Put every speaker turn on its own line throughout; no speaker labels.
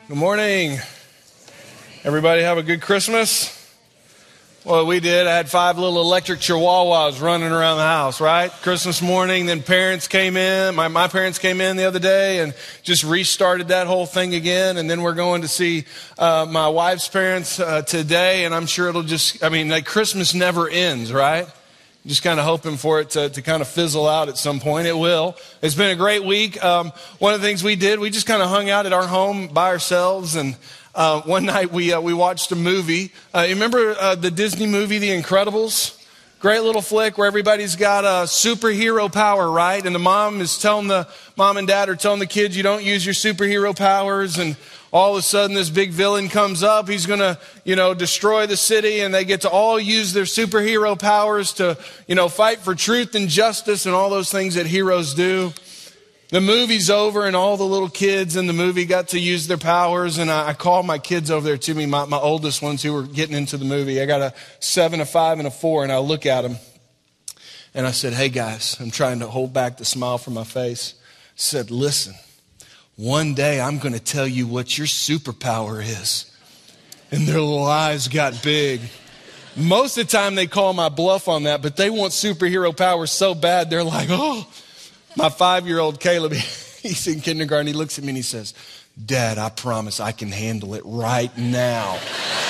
Good morning. Everybody have a good Christmas? Well, we did. I had 5 little electric chihuahuas running around the house, right? Christmas morning, then parents came in. My parents came in the other day and just restarted that whole thing again. And then we're going to see my wife's parents today. And I'm sure it'll just, Christmas never ends, right? Just kind of hoping for it to kind of fizzle out at some point. It will. It's been a great week. One of the things we did, we just kind of hung out at our home by ourselves. And one night we watched a movie. You remember the Disney movie, The Incredibles? Great little flick where everybody's got a superhero power, right? And the mom and dad are telling the kids, you don't use your superhero powers. And all of a sudden, this big villain comes up. He's going to, destroy the city. And they get to all use their superhero powers to, fight for truth and justice and all those things that heroes do. The movie's over and all the little kids in the movie got to use their powers. And I called my kids over there to me, my oldest ones who were getting into the movie. I got a 7, a 5, and a 4. And I look at them and I said, hey guys, I'm trying to hold back the smile from my face. I said, listen. One day I'm going to tell you what your superpower is. And their little eyes got big. Most of the time they call my bluff on that, but they want superhero powers so bad. They're like, oh, my 5-year-old Caleb, he's in kindergarten. He looks at me and he says, Dad, I promise I can handle it right now.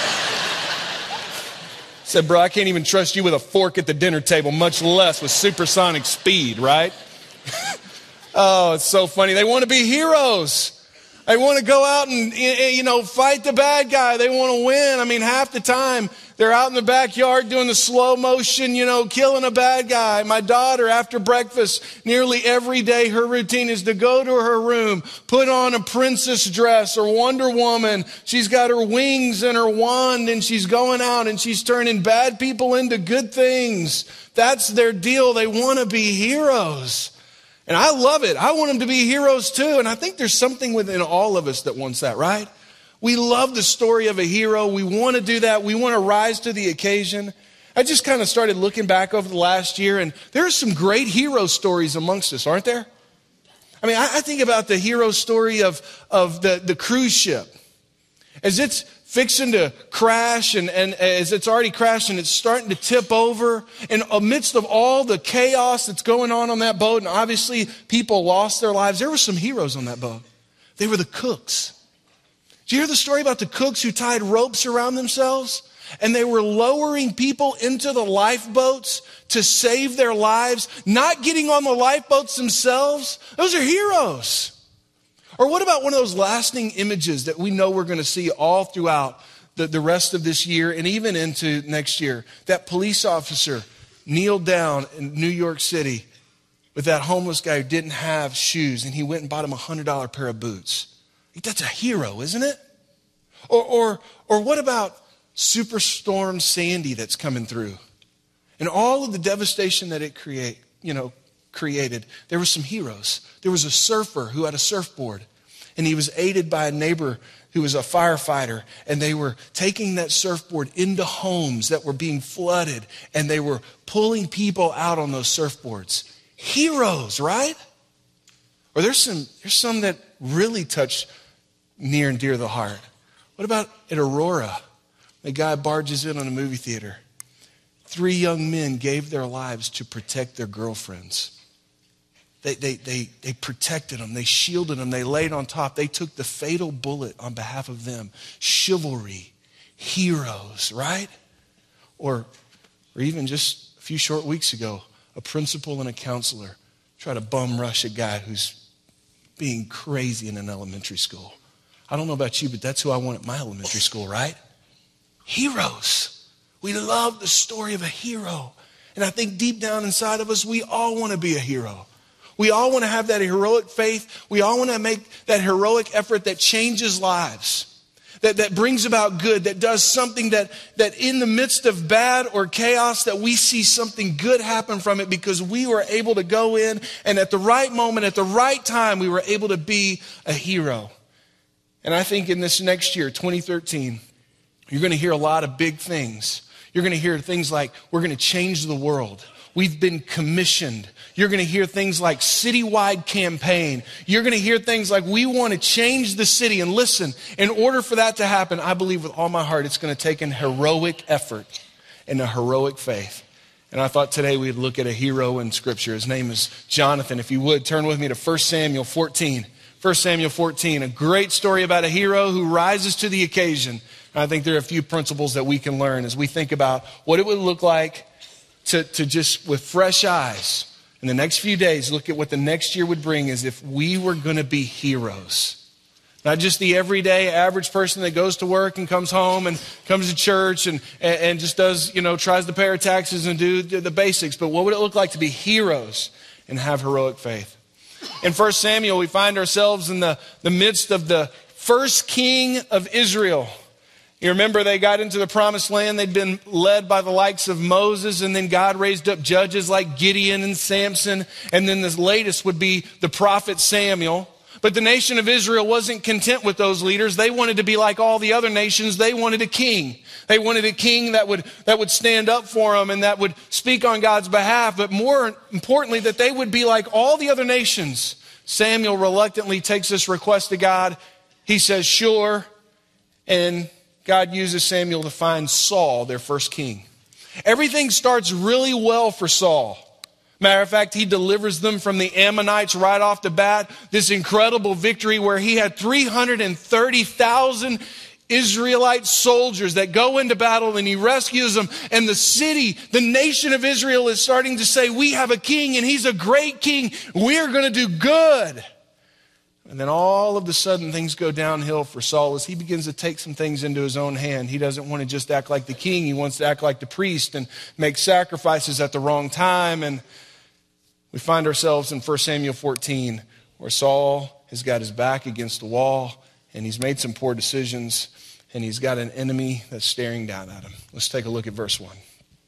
I said, bro, I can't even trust you with a fork at the dinner table, much less with supersonic speed, right? Oh, it's so funny. They want to be heroes. They want to go out and, fight the bad guy. They want to win. Half the time they're out in the backyard doing the slow motion, killing a bad guy. My daughter, after breakfast, nearly every day, her routine is to go to her room, put on a princess dress or Wonder Woman. She's got her wings and her wand and she's going out and she's turning bad people into good things. That's their deal. They want to be heroes. And I love it. I want them to be heroes too. And I think there's something within all of us that wants that, right? We love the story of a hero. We want to do that. We want to rise to the occasion. I just kind of started looking back over the last year, and there are some great hero stories amongst us, aren't there? I think about the hero story of the cruise ship. As it's fixing to crash and as it's already crashed and it's starting to tip over, and amidst of all the chaos that's going on that boat, and obviously people lost their lives, there were some heroes on that boat. They were the cooks. Did you hear the story about the cooks who tied ropes around themselves and they were lowering people into the lifeboats to save their lives, not getting on the lifeboats themselves? Those are heroes. Or what about one of those lasting images that we know we're going to see all throughout the rest of this year and even into next year? That police officer kneeled down in New York City with that homeless guy who didn't have shoes, and he went and bought him a $100 pair of boots. That's a hero, isn't it? Or what about Superstorm Sandy that's coming through? And all of the devastation that it created, there were some heroes. There was a surfer who had a surfboard, and he was aided by a neighbor who was a firefighter, and they were taking that surfboard into homes that were being flooded, and they were pulling people out on those surfboards. Heroes, right? Or there's some that really touch near and dear to the heart. What about at Aurora? The guy barges in on a movie theater. 3 young men gave their lives to protect their girlfriends. They protected them. They shielded them. They laid on top. They took the fatal bullet on behalf of them. Chivalry, heroes, right? Or even just a few short weeks ago, a principal and a counselor tried to bum rush a guy who's being crazy in an elementary school. I don't know about you, but that's who I want at my elementary school, right? Heroes. We love the story of a hero. And I think deep down inside of us, we all want to be a hero. We all want to have that heroic faith. We all want to make that heroic effort that changes lives, that brings about good, that does something that in the midst of bad or chaos, that we see something good happen from it because we were able to go in and at the right moment, at the right time, we were able to be a hero. And I think in this next year, 2013, you're going to hear a lot of big things. You're going to hear things like, we're going to change the world. We've been commissioned. You're going to hear things like citywide campaign. You're going to hear things like we want to change the city. And listen, in order for that to happen, I believe with all my heart, it's going to take an heroic effort and a heroic faith. And I thought today we'd look at a hero in Scripture. His name is Jonathan. If you would, turn with me to 1 Samuel 14. 1 Samuel 14, a great story about a hero who rises to the occasion. And I think there are a few principles that we can learn as we think about what it would look like to just, with fresh eyes, in the next few days, look at what the next year would bring as if we were going to be heroes. Not just the everyday average person that goes to work and comes home and comes to church and just does, tries to pay her taxes and do the basics. But what would it look like to be heroes and have heroic faith? In 1 Samuel, we find ourselves in the midst of the first king of Israel. You remember they got into the promised land. They'd been led by the likes of Moses, and then God raised up judges like Gideon and Samson. And then the latest would be the prophet Samuel. But the nation of Israel wasn't content with those leaders. They wanted to be like all the other nations. They wanted a king. They wanted a king that would stand up for them and that would speak on God's behalf. But more importantly, that they would be like all the other nations. Samuel reluctantly takes this request to God. He says, sure. And God uses Samuel to find Saul, their first king. Everything starts really well for Saul. Matter of fact, he delivers them from the Ammonites right off the bat. This incredible victory where he had 330,000 Israelite soldiers that go into battle, and he rescues them. And the city, the nation of Israel is starting to say, we have a king and he's a great king. We're going to do good. And then all of a sudden things go downhill for Saul as he begins to take some things into his own hand. He doesn't want to just act like the king. He wants to act like the priest and make sacrifices at the wrong time. And we find ourselves in 1 Samuel 14 where Saul has got his back against the wall and he's made some poor decisions and he's got an enemy that's staring down at him. Let's take a look at verse 1.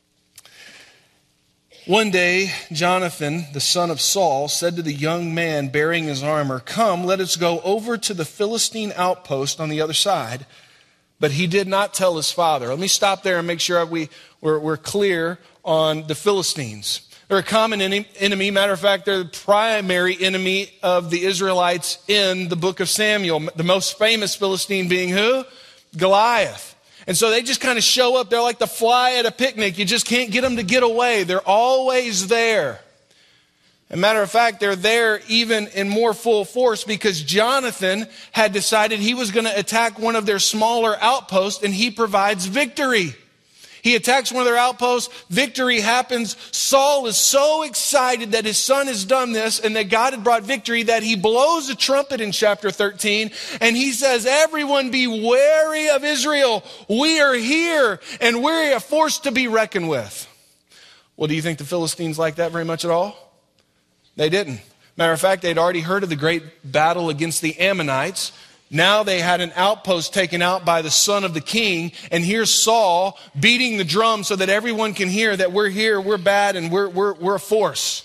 One day, Jonathan, the son of Saul, said to the young man bearing his armor, come, let us go over to the Philistine outpost on the other side. But he did not tell his father. Let me stop there and make sure we're clear on the Philistines. They're a common enemy. Matter of fact, they're the primary enemy of the Israelites in the book of Samuel. The most famous Philistine being who? Goliath. And so they just kind of show up. They're like the fly at a picnic. You just can't get them to get away. They're always there. As a matter of fact, they're there even in more full force because Jonathan had decided he was going to attack one of their smaller outposts, and he provides victory. He attacks one of their outposts. Victory happens. Saul is so excited that his son has done this and that God had brought victory that he blows a trumpet in chapter 13. And he says, everyone be wary of Israel. We are here and we're a force to be reckoned with. Well, do you think the Philistines liked that very much at all? They didn't. Matter of fact, they'd already heard of the great battle against the Ammonites. Now they had an outpost taken out by the son of the king. And here's Saul beating the drum so that everyone can hear that we're here, we're bad, and we're a force.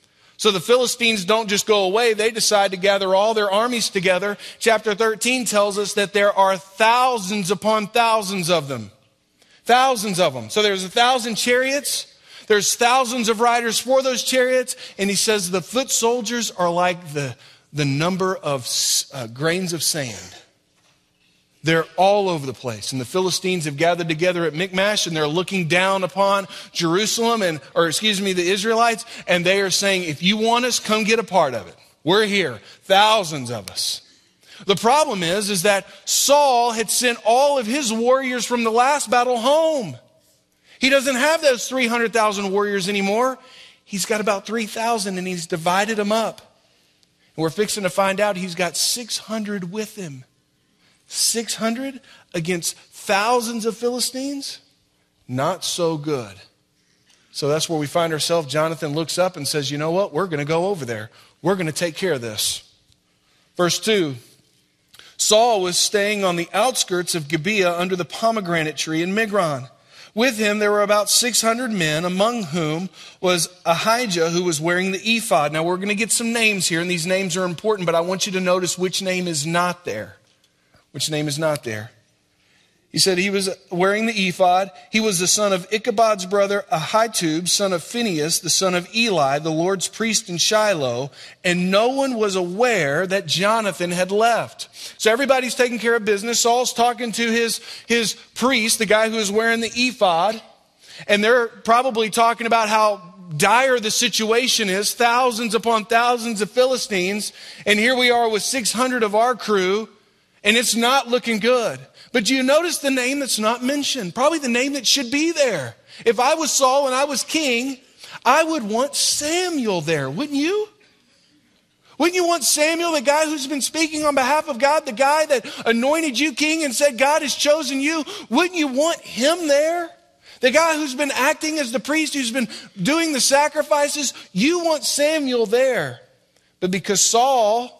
So the Philistines don't just go away. They decide to gather all their armies together. Chapter 13 tells us that there are thousands upon thousands of them. Thousands of them. So there's 1,000 chariots. There's thousands of riders for those chariots. And he says the foot soldiers are like the number of grains of sand. They're all over the place. And the Philistines have gathered together at Michmash, and they're looking down upon Jerusalem, the Israelites, and they are saying, if you want us, come get a part of it. We're here. Thousands of us. The problem is that Saul had sent all of his warriors from the last battle home. He doesn't have those 300,000 warriors anymore. He's got about 3,000, and he's divided them up. We're fixing to find out he's got 600 with him. 600 against thousands of Philistines? Not so good. So that's where we find ourselves. Jonathan looks up and says, you know what? We're going to go over there. We're going to take care of this. Verse 2, Saul was staying on the outskirts of Gibeah under the pomegranate tree in Migron. With him there were about 600 men, among whom was Ahijah, who was wearing the ephod. Now we're going to get some names here, and these names are important, but I want you to notice which name is not there. Which name is not there. He said he was wearing the ephod. He was the son of Ichabod's brother Ahitub, son of Phinehas, the son of Eli, the Lord's priest in Shiloh. And no one was aware that Jonathan had left. So everybody's taking care of business. Saul's talking to his priest, the guy who is wearing the ephod. And they're probably talking about how dire the situation is. Thousands upon thousands of Philistines. And here we are with 600 of our crew. And it's not looking good. But do you notice the name that's not mentioned? Probably the name that should be there. If I was Saul and I was king, I would want Samuel there, wouldn't you? Wouldn't you want Samuel, the guy who's been speaking on behalf of God, the guy that anointed you king and said God has chosen you? Wouldn't you want him there? The guy who's been acting as the priest, who's been doing the sacrifices, you want Samuel there. But because Saul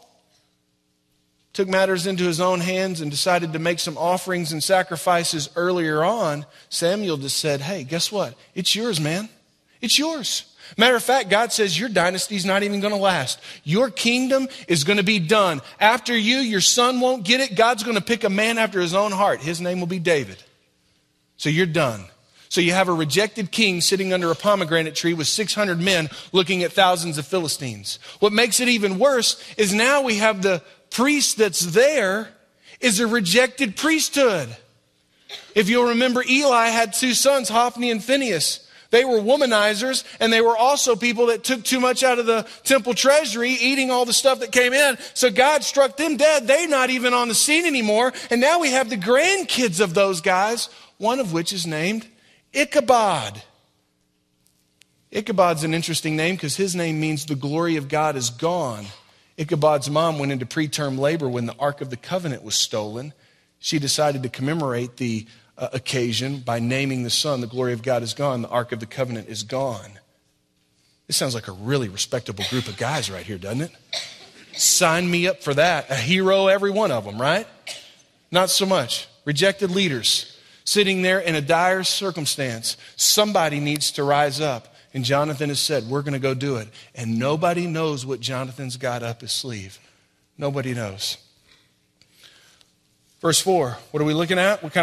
took matters into his own hands and decided to make some offerings and sacrifices earlier on, Samuel just said, hey, guess what? It's yours, man. It's yours. Matter of fact, God says your dynasty's not even going to last. Your kingdom is going to be done. After you, your son won't get it. God's going to pick a man after his own heart. His name will be David. So you're done. So you have a rejected king sitting under a pomegranate tree with 600 men looking at thousands of Philistines. What makes it even worse is now we have the priest that's there is a rejected priesthood. If you'll remember, Eli had two sons, Hophni and Phinehas. They were womanizers, and they were also people that took too much out of the temple treasury, eating all the stuff that came in. So God struck them dead. They're not even on the scene anymore. And now we have the grandkids of those guys, one of which is named Ichabod. Ichabod's an interesting name because his name means the glory of God is gone. Ichabod's mom went into preterm labor when the Ark of the Covenant was stolen. She decided to commemorate the occasion by naming the son, the glory of God is gone, the Ark of the Covenant is gone. This sounds like a really respectable group of guys right here, doesn't it? Sign me up for that. A hero, every one of them, right? Not so much. Rejected leaders sitting there in a dire circumstance. Somebody needs to rise up. And Jonathan has said, we're going to go do it. And nobody knows what Jonathan's got up his sleeve. Nobody knows. Verse 4, what are we looking at? What kind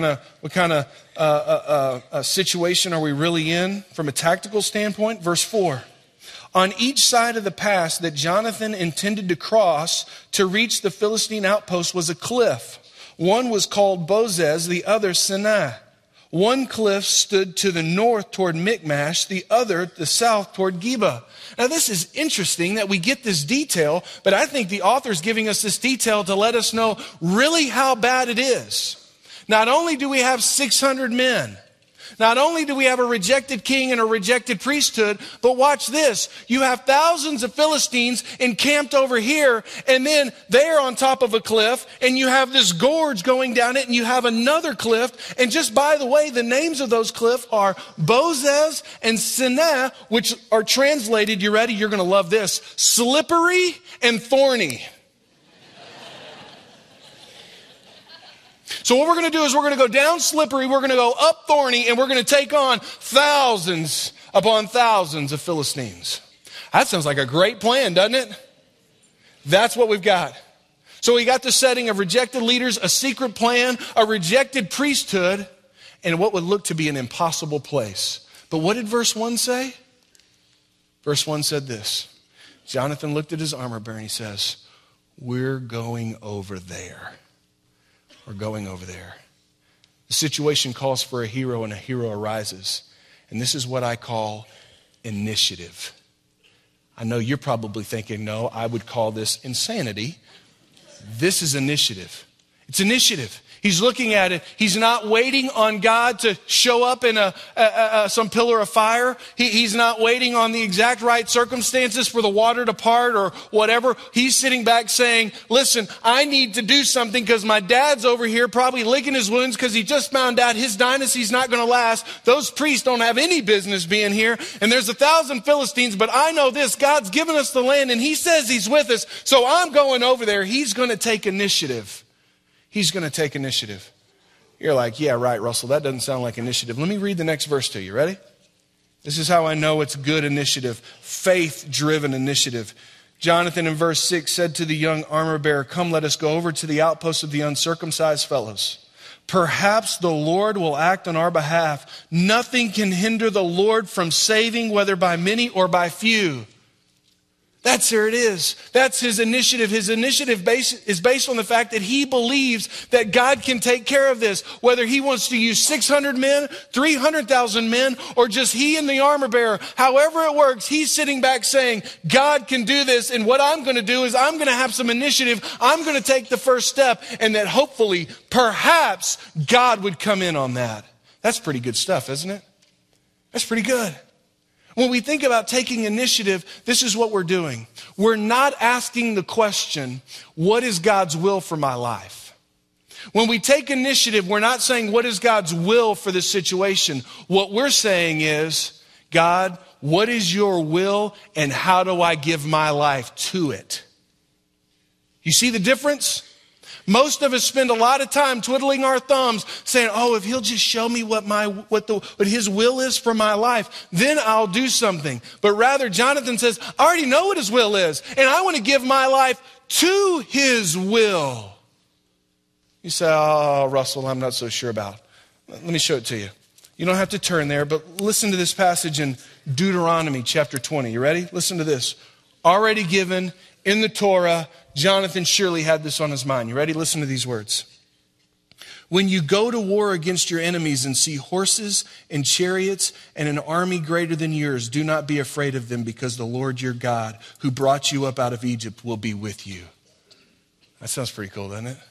of situation are we really in from a tactical standpoint? Verse 4, on each side of the pass that Jonathan intended to cross to reach the Philistine outpost was a cliff. One was called Bozez, the other Seneh. One cliff stood to the north toward Michmash, the other the south toward Geba. Now this is interesting that we get this detail, but I think the author's giving us this detail to let us know really how bad it is. Not only do we have 600 men, not only do we have a rejected king and a rejected priesthood, but watch this. You have thousands of Philistines encamped over here, and then they're on top of a cliff, and you have this gorge going down it, and you have another cliff. And just by the way, the names of those cliffs are Bozez and Seneh, which are translated, you ready? You're going to love this. Slippery and thorny. So what we're going to do is we're going to go down slippery, we're going to go up thorny, and we're going to take on thousands upon thousands of Philistines. That sounds like a great plan, doesn't it? That's what we've got. So we got the setting of rejected leaders, a secret plan, a rejected priesthood, and what would look to be an impossible place. But what did verse 1 say? Verse 1 said this. Jonathan looked at his armor bearer and he says, we're going over there. We're going over there. The situation calls for a hero and a hero arises. And this is what I call initiative. I know you're probably thinking, no, I would call this insanity. This is initiative. It's initiative. He's looking at it. He's not waiting on God to show up in some pillar of fire. He's not waiting on the exact right circumstances for the water to part or whatever. He's sitting back saying, listen, I need to do something because my dad's over here probably licking his wounds because he just found out his dynasty's not going to last. Those priests don't have any business being here. And there's 1,000 Philistines, but I know this. God's given us the land and he says he's with us. So I'm going over there. He's going to take initiative. He's going to take initiative. You're like, yeah, right, Russell, that doesn't sound like initiative. Let me read the next verse to you. Ready? This is how I know it's good initiative, faith-driven initiative. Jonathan in verse 6 said to the young armor bearer, come, let us go over to the outpost of the uncircumcised fellows. perhaps the Lord will act on our behalf. Nothing can hinder the Lord from saving, whether by many or by few. There it is. That's his initiative. His initiative is based on the fact that he believes that God can take care of this. Whether he wants to use 600 men, 300,000 men, or just he and the armor bearer. However it works, he's sitting back saying, God can do this. And what I'm going to do is I'm going to have some initiative. I'm going to take the first step. And that hopefully, perhaps, God would come in on that. That's pretty good stuff, isn't it? That's pretty good. When we think about taking initiative, this is what we're doing. We're not asking the question, what is God's will for my life? When we take initiative, we're not saying, what is God's will for this situation? What we're saying is, God, what is your will and how do I give my life to it? You see the difference? Most of us spend a lot of time twiddling our thumbs saying, oh, if he'll just show me what his will is for my life, then I'll do something. But rather, Jonathan says, I already know what his will is, and I want to give my life to his will. You say, oh, Russell, I'm not so sure about it. Let me show it to you. You don't have to turn there, but listen to this passage in Deuteronomy chapter 20. You ready? Listen to this. Already given in the Torah, Jonathan surely had this on his mind. You ready? Listen to these words. When you go to war against your enemies and see horses and chariots and an army greater than yours, do not be afraid of them, because the Lord your God, who brought you up out of Egypt, will be with you. That sounds pretty cool, doesn't it?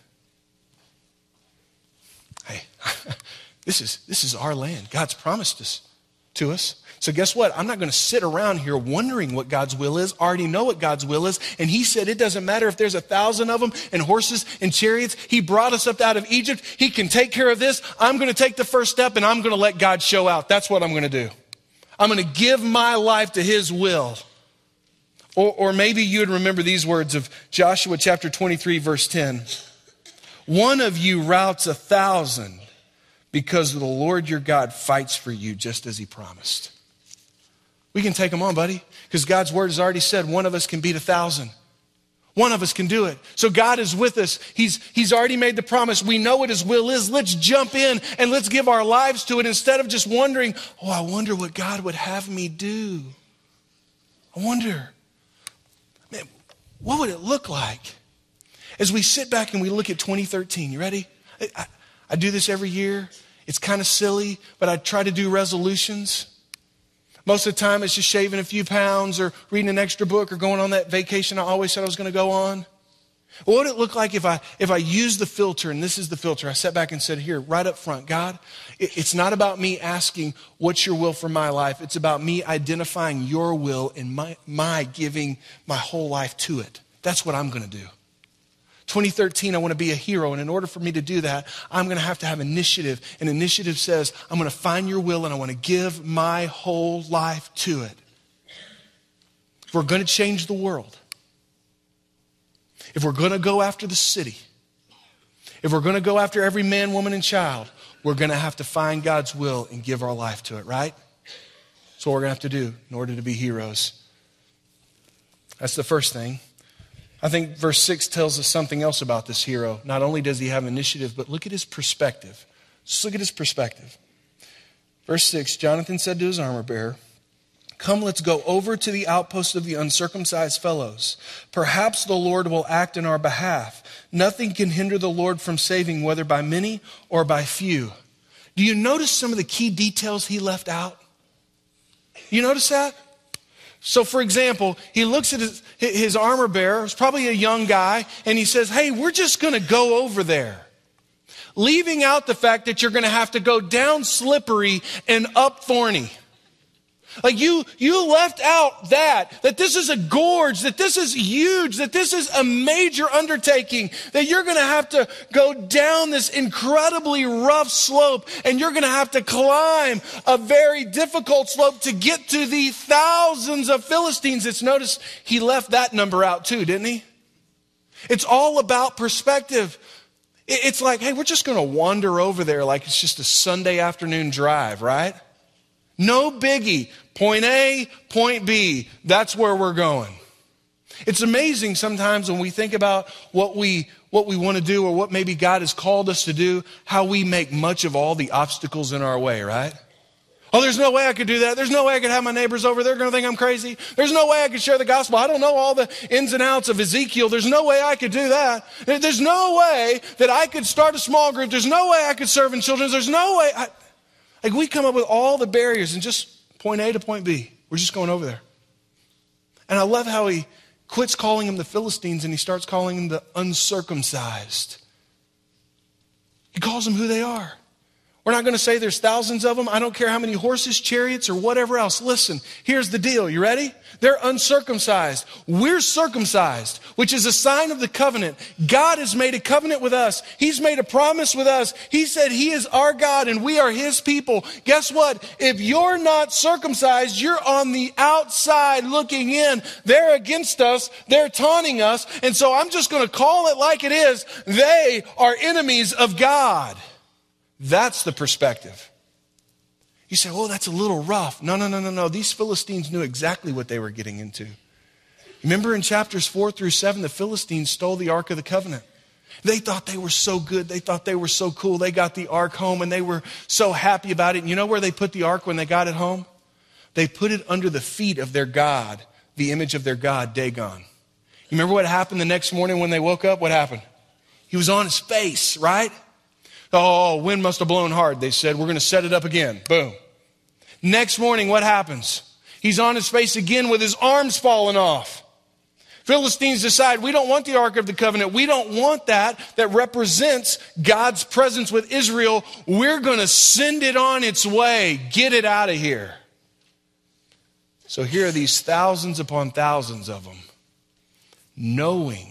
Hey, this is our land. God's promised us to us. So guess what? I'm not going to sit around here wondering what God's will is. I already know what God's will is. And he said it doesn't matter if there's 1,000 of them and horses and chariots. He brought us up out of Egypt. He can take care of this. I'm going to take the first step and I'm going to let God show out. That's what I'm going to do. I'm going to give my life to his will. Or maybe you would remember these words of Joshua chapter 23, verse 10. One of you routs 1,000 because the Lord your God fights for you just as he promised. We can take them on, buddy, because God's word has already said one of us can beat 1,000. One of us can do it. So God is with us. He's already made the promise. We know what his will is. Let's jump in and let's give our lives to it instead of just wondering, oh, I wonder what God would have me do. I wonder, man, what would it look like as we sit back and we look at 2013? You ready? I do this every year. It's kind of silly, but I try to do resolutions. Most of the time, it's just shaving a few pounds or reading an extra book or going on that vacation I always said I was going to go on. What would it look like if I used the filter, and this is the filter, I sat back and said, here, right up front, God, it's not about me asking what's your will for my life. It's about me identifying your will and my giving my whole life to it. That's what I'm going to do. 2013, I want to be a hero. And in order for me to do that, I'm going to have initiative. And initiative says, I'm going to find your will and I want to give my whole life to it. If we're going to change the world, if we're going to go after the city, if we're going to go after every man, woman, and child, we're going to have to find God's will and give our life to it, right? That's what we're going to have to do in order to be heroes. That's the first thing. I think verse 6 tells us something else about this hero. Not only does he have initiative, but look at his perspective. Just look at his perspective. Verse 6, Jonathan said to his armor bearer, come, let's go over to the outpost of the uncircumcised fellows. Perhaps the Lord will act in our behalf. Nothing can hinder the Lord from saving, whether by many or by few. Do you notice some of the key details he left out? You notice that? So, for example, he looks at his armor bearer, who's probably a young guy, and he says, hey, we're just going to go over there. Leaving out the fact that you're going to have to go down slippery and up thorny. Like you left out that this is a gorge, that this is huge, that this is a major undertaking, that you're going to have to go down this incredibly rough slope and you're going to have to climb a very difficult slope to get to the thousands of Philistines. It's notice he left that number out too, didn't he? It's all about perspective. It's like, hey, we're just going to wander over there like it's just a Sunday afternoon drive, right? No biggie. Point A, point B. That's where we're going. It's amazing sometimes when we think about what we want to do or what maybe God has called us to do, how we make much of all the obstacles in our way, right? Oh, there's no way I could do that. There's no way I could have my neighbors over. They're going to think I'm crazy. There's no way I could share the gospel. I don't know all the ins and outs of Ezekiel. There's no way I could do that. There's no way that I could start a small group. There's no way I could serve in children's. There's no way. Like we come up with all the barriers and just point A to point B. We're just going over there. And I love how he quits calling them the Philistines and he starts calling them the uncircumcised. He calls them who they are. We're not going to say there's thousands of them. I don't care how many horses, chariots, or whatever else. Listen, here's the deal. You ready? They're uncircumcised. We're circumcised, which is a sign of the covenant. God has made a covenant with us. He's made a promise with us. He said he is our God and we are his people. Guess what? If you're not circumcised, you're on the outside looking in. They're against us. They're taunting us. And so I'm just going to call it like it is. They are enemies of God. That's the perspective. You say, well, that's a little rough. No. These Philistines knew exactly what they were getting into. Remember in chapters 4-7, the Philistines stole the Ark of the Covenant. They thought they were so good. They thought they were so cool. They got the Ark home and they were so happy about it. And you know where they put the Ark when they got it home? They put it under the feet of their god, the image of their god, Dagon. You remember what happened the next morning when they woke up? What happened? He was on his face, right? Oh, wind must have blown hard. They said, we're going to set it up again. Boom. Next morning, what happens? He's on his face again with his arms falling off. Philistines decide, we don't want the Ark of the Covenant. We don't want that represents God's presence with Israel. We're going to send it on its way. Get it out of here. So here are these thousands upon thousands of them, knowing,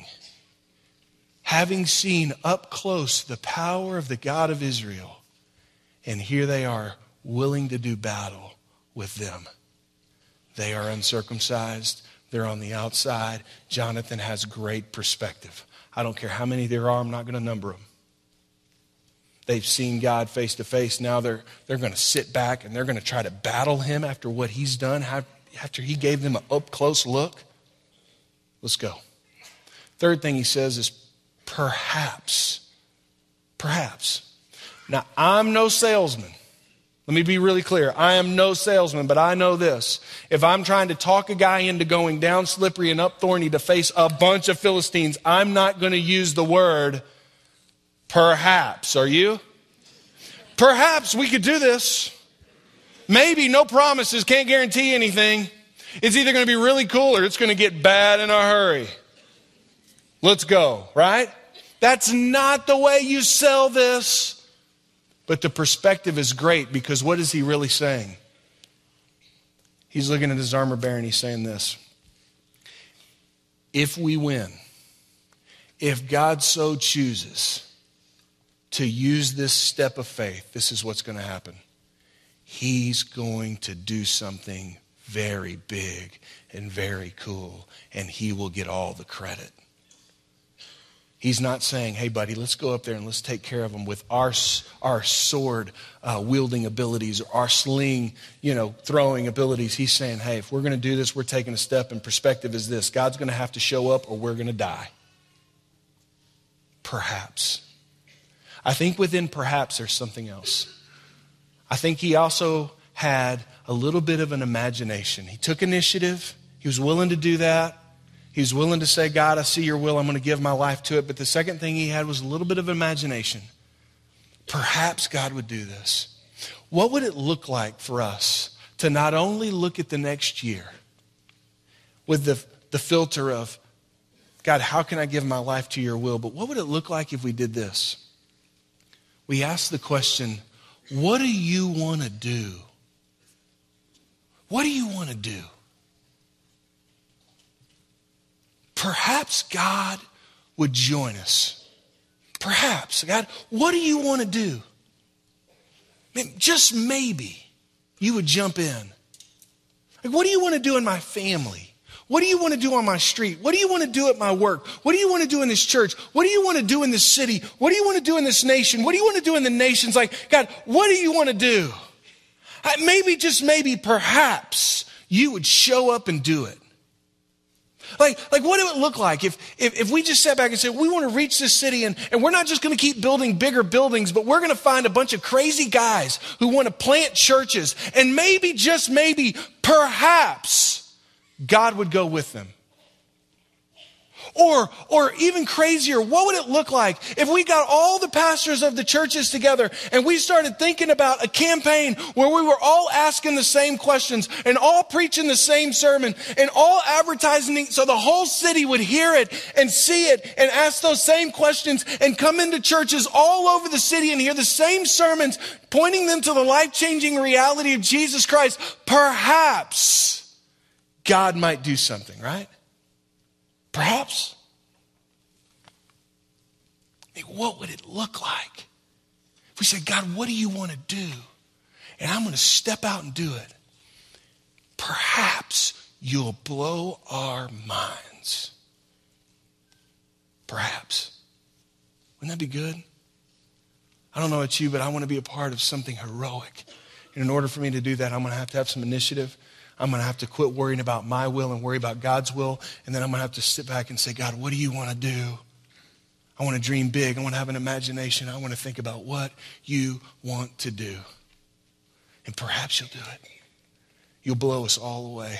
having seen up close the power of the God of Israel, and here they are willing to do battle with them. They are uncircumcised. They're on the outside. Jonathan has great perspective. I don't care how many there are. I'm not going to number them. They've seen God face to face. Now they're going to sit back and they're going to try to battle him after what he's done, after he gave them an up close look. Let's go. Third thing he says is, perhaps. Now, I'm no salesman. Let me be really clear. I am no salesman, but I know this. If I'm trying to talk a guy into going down slippery and up thorny to face a bunch of Philistines, I'm not going to use the word perhaps. Are you? Perhaps we could do this. Maybe, no promises, can't guarantee anything. It's either going to be really cool or it's going to get bad in a hurry. Let's go, right? That's not the way you sell this. But the perspective is great because what is he really saying? He's looking at his armor bearer and he's saying this. If we win, if God so chooses to use this step of faith, this is what's going to happen. He's going to do something very big and very cool, and he will get all the credit. He's not saying, hey, buddy, let's go up there and let's take care of them with our sword wielding abilities or our sling, throwing abilities. He's saying, hey, if we're going to do this, we're taking a step, and perspective is this. God's going to have to show up or we're going to die. Perhaps. I think within perhaps there's something else. I think he also had a little bit of an imagination. He took initiative. He was willing to do that. He was willing to say, God, I see your will. I'm going to give my life to it. But the second thing he had was a little bit of imagination. Perhaps God would do this. What would it look like for us to not only look at the next year with the filter of, God, how can I give my life to your will? But what would it look like if we did this? We ask the question, what do you want to do? What do you want to do? Perhaps God would join us. Perhaps, God, what do you want to do? Just maybe you would jump in. Like, what do you want to do in my family? What do you want to do on my street? What do you want to do at my work? What do you want to do in this church? What do you want to do in this city? What do you want to do in this nation? What do you want to do in the nations? Like, God, what do you want to do? Maybe, just maybe, perhaps you would show up and do it. Like what do it look like if we just sat back and said, we want to reach this city and we're not just going to keep building bigger buildings, but we're going to find a bunch of crazy guys who want to plant churches, and maybe, just maybe, perhaps God would go with them. Or even crazier, what would it look like if we got all the pastors of the churches together and we started thinking about a campaign where we were all asking the same questions and all preaching the same sermon and all advertising so the whole city would hear it and see it and ask those same questions and come into churches all over the city and hear the same sermons pointing them to the life-changing reality of Jesus Christ? Perhaps God might do something, right? Perhaps. I mean, what would it look like if we said, God, what do you want to do? And I'm going to step out and do it. Perhaps you'll blow our minds. Perhaps. Wouldn't that be good? I don't know about you, but I want to be a part of something heroic. And in order for me to do that, I'm going to have some initiative. I'm going to have to quit worrying about my will and worry about God's will. And then I'm going to have to sit back and say, God, what do you want to do? I want to dream big. I want to have an imagination. I want to think about what you want to do. And perhaps you'll do it. You'll blow us all away.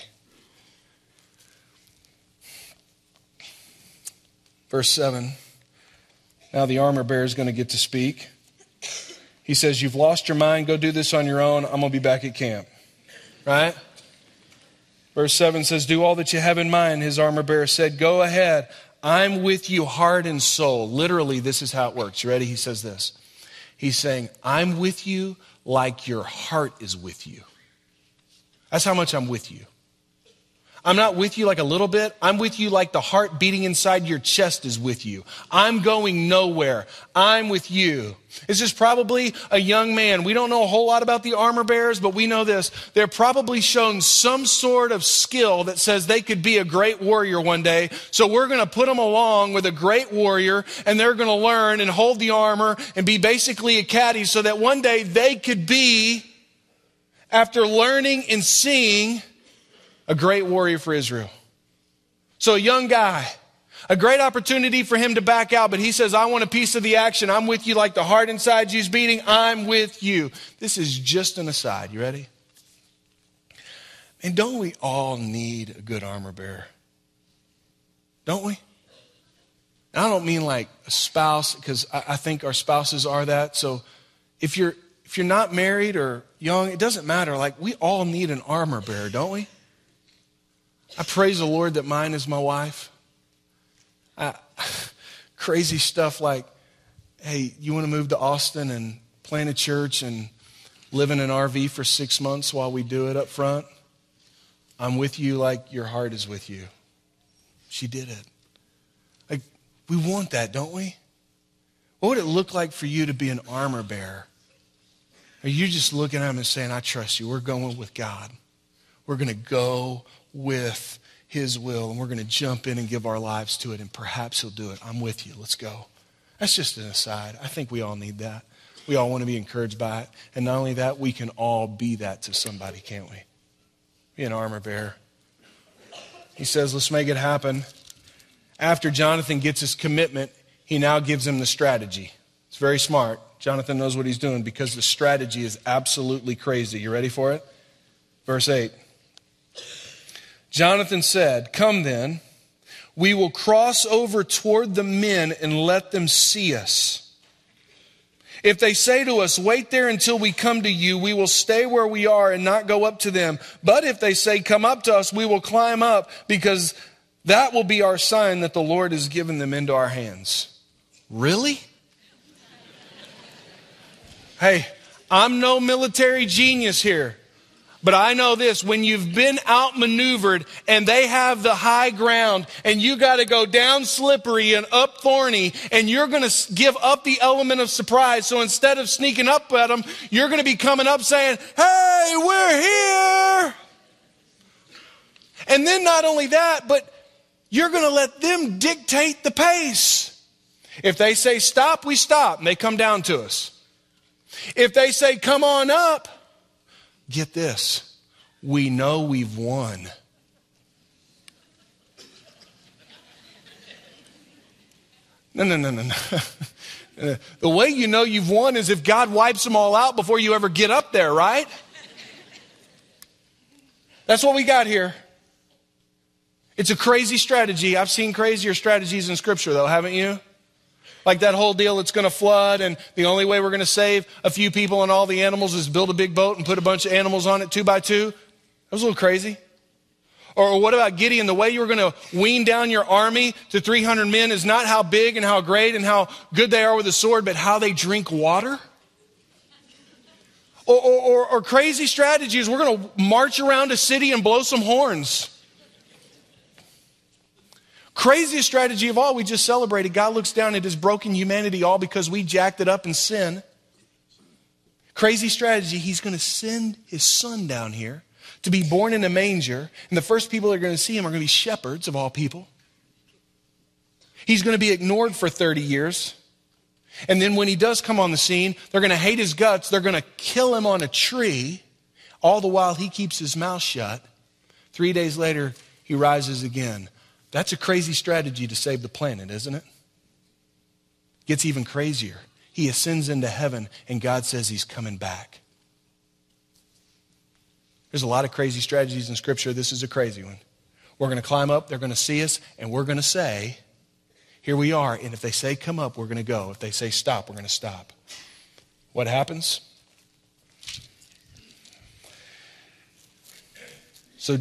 Verse 7. Now the armor bearer is going to get to speak. He says, you've lost your mind. Go do this on your own. I'm going to be back at camp. Right? Verse 7 says, do all that you have in mind. His armor bearer said, go ahead. I'm with you heart and soul. Literally, this is how it works. You ready? He says this. He's saying, I'm with you like your heart is with you. That's how much I'm with you. I'm not with you like a little bit. I'm with you like the heart beating inside your chest is with you. I'm going nowhere. I'm with you. This is probably a young man. We don't know a whole lot about the armor bearers, but we know this. They're probably shown some sort of skill that says they could be a great warrior one day. So we're going to put them along with a great warrior, and they're going to learn and hold the armor and be basically a caddy so that one day they could be, after learning and seeing, a great warrior for Israel. So a young guy, a great opportunity for him to back out, but he says, I want a piece of the action. I'm with you like the heart inside you's beating. I'm with you. This is just an aside. You ready? And don't we all need a good armor bearer? Don't we? And I don't mean like a spouse, because I think our spouses are that. So if you're not married or young, it doesn't matter. Like, we all need an armor bearer, don't we? I praise the Lord that mine is my wife. Crazy stuff like, hey, you want to move to Austin and plant a church and live in an RV for 6 months while we do it up front? I'm with you like your heart is with you. She did it. Like, we want that, don't we? What would it look like for you to be an armor bearer? Are you just looking at him and saying, I trust you. We're going with God. We're going to go with his will, and we're going to jump in and give our lives to it, and perhaps he'll do it. I'm with you. Let's go. That's just an aside. I think we all need that. We all want to be encouraged by it. And not only that, we can all be that to somebody, can't we? Be an armor bearer. He says, let's make it happen. After Jonathan gets his commitment, he now gives him the strategy. It's very smart. Jonathan knows what he's doing because the strategy is absolutely crazy. You ready for it? Verse 8. Jonathan said, come then, we will cross over toward the men and let them see us. If they say to us, wait there until we come to you, we will stay where we are and not go up to them. But if they say, come up to us, we will climb up, because that will be our sign that the Lord has given them into our hands. Really? Hey, I'm no military genius here. But I know this, when you've been outmaneuvered and they have the high ground and you got to go down slippery and up thorny, and you're going to give up the element of surprise. So instead of sneaking up at them, you're going to be coming up saying, hey, we're here. And then not only that, but you're going to let them dictate the pace. If they say stop, we stop, and they come down to us. If they say come on up, get this, we know we've won. No. The way you know you've won is if God wipes them all out before you ever get up there, right? That's what we got here. It's a crazy strategy. I've seen crazier strategies in Scripture, though, haven't you? Like that whole deal, it's going to flood, and the only way we're going to save a few people and all the animals is build a big boat and put a bunch of animals on it 2 by 2. That was a little crazy. Or what about Gideon? The way you were going to wean down your army to 300 men is not how big and how great and how good they are with a sword, but how they drink water. Or crazy strategies. We're going to march around a city and blow some horns. Craziest strategy of all, we just celebrated. God looks down at his broken humanity all because we jacked it up in sin. Crazy strategy, he's going to send his son down here to be born in a manger. And the first people that are going to see him are going to be shepherds of all people. He's going to be ignored for 30 years. And then when he does come on the scene, they're going to hate his guts. They're going to kill him on a tree. All the while he keeps his mouth shut. 3 days later, he rises again. That's a crazy strategy to save the planet, isn't it? Gets even crazier. He ascends into heaven and God says he's coming back. There's a lot of crazy strategies in Scripture. This is a crazy one. We're going to climb up, they're going to see us, and we're going to say, here we are. And if they say come up, we're going to go. If they say stop, we're going to stop. What happens? So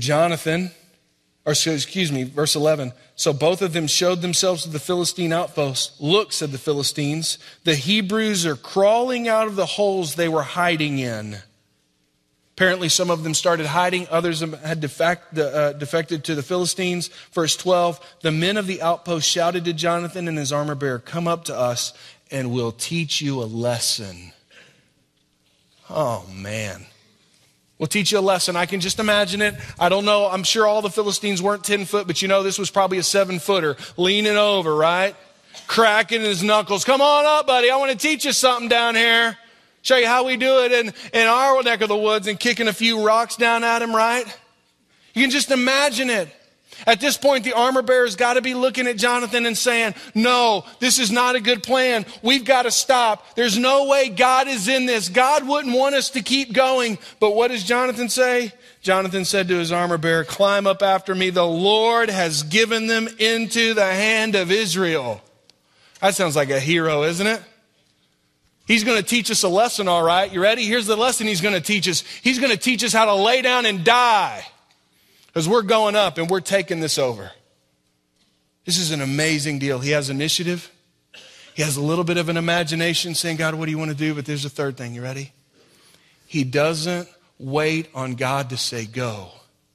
verse 11. So both of them showed themselves to the Philistine outpost. Look, said the Philistines, the Hebrews are crawling out of the holes they were hiding in. Apparently some of them started hiding. Others had defected to the Philistines. Verse 12, the men of the outpost shouted to Jonathan and his armor bearer, come up to us and we'll teach you a lesson. Oh, man. We'll teach you a lesson. I can just imagine it. I don't know. I'm sure all the Philistines weren't 10 foot, but this was probably a 7-footer leaning over, right? Cracking his knuckles. Come on up, buddy. I want to teach you something down here. Show you how we do it in our neck of the woods, and kicking a few rocks down at him, right? You can just imagine it. At this point, the armor bearer's got to be looking at Jonathan and saying, no, this is not a good plan. We've got to stop. There's no way God is in this. God wouldn't want us to keep going. But what does Jonathan say? Jonathan said to his armor bearer, climb up after me. The Lord has given them into the hand of Israel. That sounds like a hero, isn't it? He's going to teach us a lesson, all right. You ready? Here's the lesson he's going to teach us. He's going to teach us how to lay down and die. Because we're going up and we're taking this over. This is an amazing deal. He has initiative. He has a little bit of an imagination saying, God, what do you want to do? But there's a third thing. You ready? He doesn't wait on God to say go.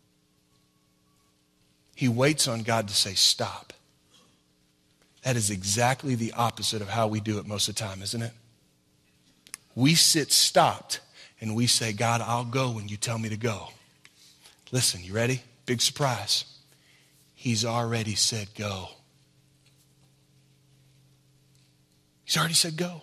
He waits on God to say stop. That is exactly the opposite of how we do it most of the time, isn't it? We sit stopped and we say, God, I'll go when you tell me to go. Listen, you ready? Big surprise. He's already said go. He's already said go.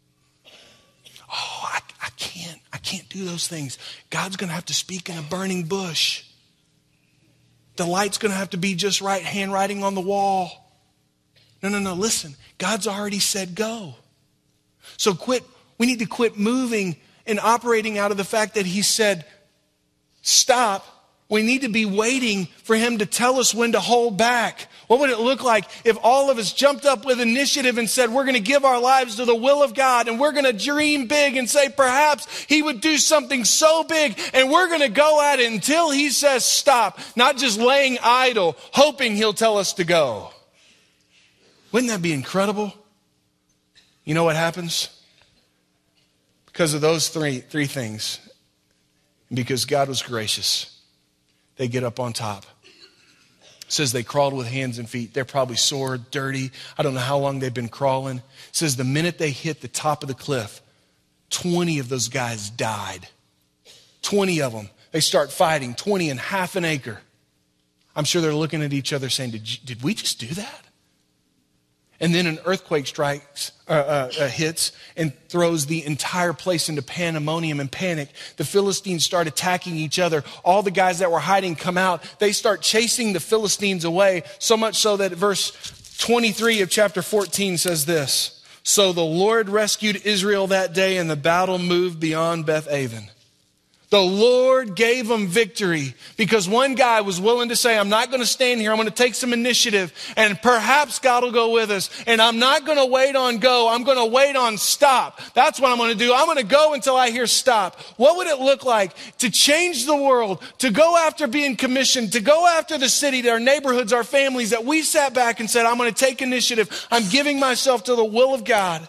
Oh, I can't do those things. God's going to have to speak in a burning bush. The light's going to have to be just right, handwriting on the wall. No, listen. God's already said go. So we need to quit moving and operating out of the fact that he said stop. We need to be waiting for him to tell us when to hold back. What would it look like if all of us jumped up with initiative and said, we're going to give our lives to the will of God, and we're going to dream big and say perhaps he would do something so big, and we're going to go at it until he says stop, not just laying idle, hoping he'll tell us to go. Wouldn't that be incredible? You know what happens? Because of those three things, and because God was gracious, they get up on top. It says they crawled with hands and feet. They're probably sore, dirty. I don't know how long they've been crawling. It says the minute they hit the top of the cliff, 20 of those guys died. 20 of them. They start fighting, 20 in half an acre. I'm sure they're looking at each other saying, did we just do that? And then an earthquake hits and throws the entire place into pandemonium and panic. The Philistines start attacking each other. All the guys that were hiding come out. They start chasing the Philistines away, so much so that verse 23 of chapter 14 says this. So the Lord rescued Israel that day, and the battle moved beyond Beth-aven. The Lord gave them victory because one guy was willing to say, I'm not going to stand here. I'm going to take some initiative, and perhaps God will go with us. And I'm not going to wait on go. I'm going to wait on stop. That's what I'm going to do. I'm going to go until I hear stop. What would it look like to change the world, to go after being commissioned, to go after the city, our neighborhoods, our families, that we sat back and said, I'm going to take initiative. I'm giving myself to the will of God.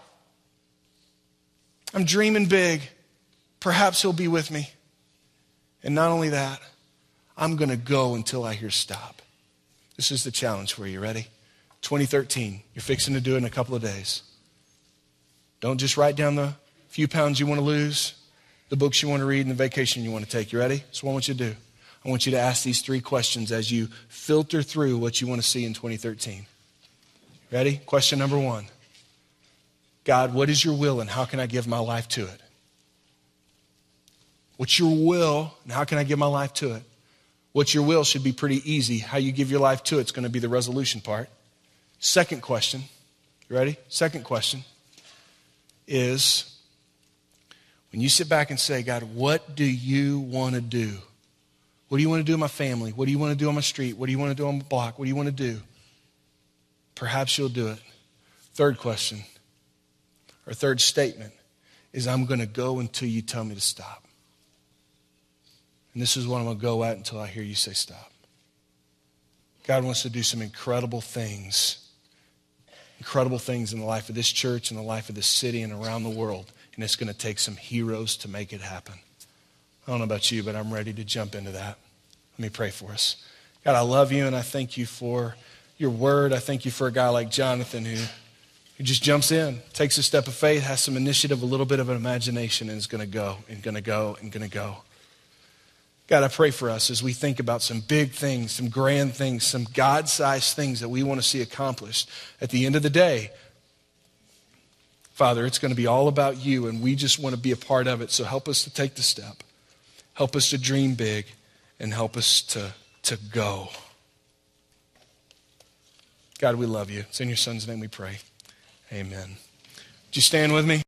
I'm dreaming big. Perhaps he'll be with me. And not only that, I'm going to go until I hear stop. This is the challenge for you. Ready? 2013. You're fixing to do it in a couple of days. Don't just write down the few pounds you want to lose, the books you want to read, and the vacation you want to take. You ready? That's what I want you to do. I want you to ask these 3 questions as you filter through what you want to see in 2013. Ready? Question number 1. God, what is your will and how can I give my life to it? What's your will, and how can I give my life to it? What's your will should be pretty easy. How you give your life to it is going to be the resolution part. Second question, you ready? Second question is, when you sit back and say, God, what do you want to do? What do you want to do in my family? What do you want to do on my street? What do you want to do on my block? What do you want to do? Perhaps you'll do it. Third question, or third statement, is I'm going to go until you tell me to stop. And this is what I'm going to go at until I hear you say stop. God wants to do some incredible things in the life of this church and the life of this city and around the world. And it's going to take some heroes to make it happen. I don't know about you, but I'm ready to jump into that. Let me pray for us. God, I love you and I thank you for your word. I thank you for a guy like Jonathan who just jumps in, takes a step of faith, has some initiative, a little bit of an imagination, and is going to go and going to go and going to go. God, I pray for us as we think about some big things, some grand things, some God-sized things that we want to see accomplished. At the end of the day, Father, it's going to be all about you, and we just want to be a part of it. So help us to take the step. Help us to dream big, and help us to go. God, we love you. It's in your Son's name we pray. Amen. Would you stand with me?